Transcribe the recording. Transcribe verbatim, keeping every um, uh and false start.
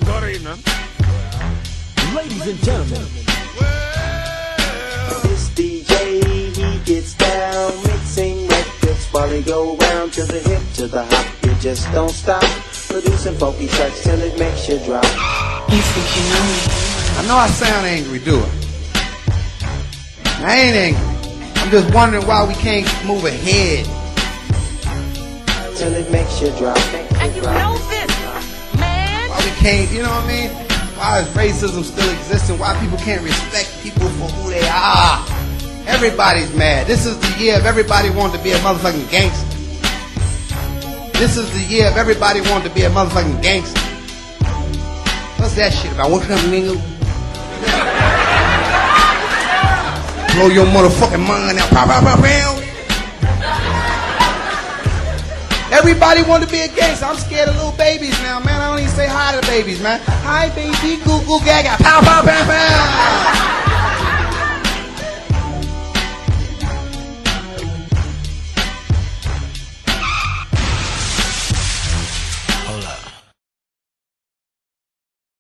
Good evening. Ladies and gentlemen. Well, This D J, he gets down, mixing records while he go round to the hip, to the hop. You just don't stop, producing funky tracks till it makes you drop. You think you know me? I know I sound angry, do it. I ain't angry. I'm just wondering why we can't move ahead. Till it makes you drop. And you know this, man. Why we can't, you know what I mean? Why is racism still existing? Why people can't respect people for who they are? Everybody's mad. This is the year of everybody wanting to be a motherfucking gangster. This is the year of everybody wanting to be a motherfucking gangster. What's that shit about? What's up, nigga? Blow your motherfucking mind out. Pow, pow, pow, pow. Everybody want to be a gangster. I'm scared of little babies now, man. I don't even say hi to babies, man. Hi, baby. Goo, goo, gaga. Pow, pow, pow, pow.